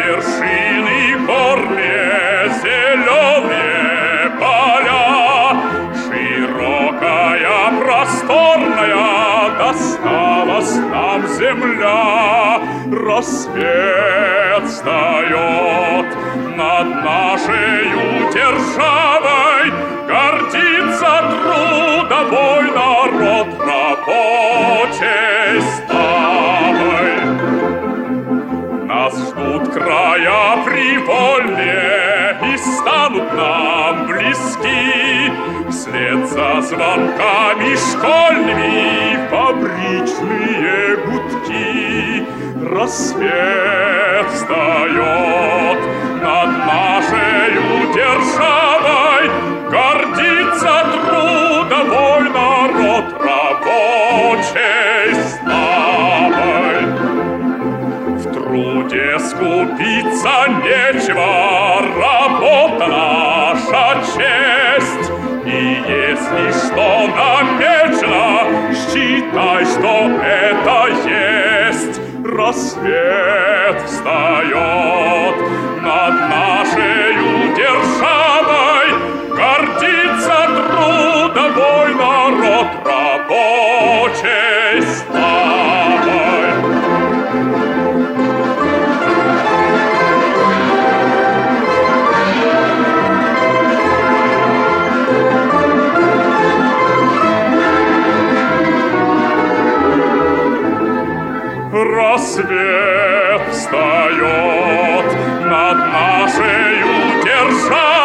вершины горные, зеленые поля, широкая, просторная досталась нам земля. Рассвет встает над нашею державой, гордится трудовой народ рабочей славой. Нас ждут края привольные и станут нам близки, вслед за звонками школьными фабричные гудки. Рассвет встает над нашею державой, гордится трудовой народ рабочей славой. В труде скупиться нечего, работа наша честь. И если что намечено, считай, что это есть. Рассвет встает над нашею державой, гордится трудовой народ рабочей славой. Рассвет встает над нашею державой,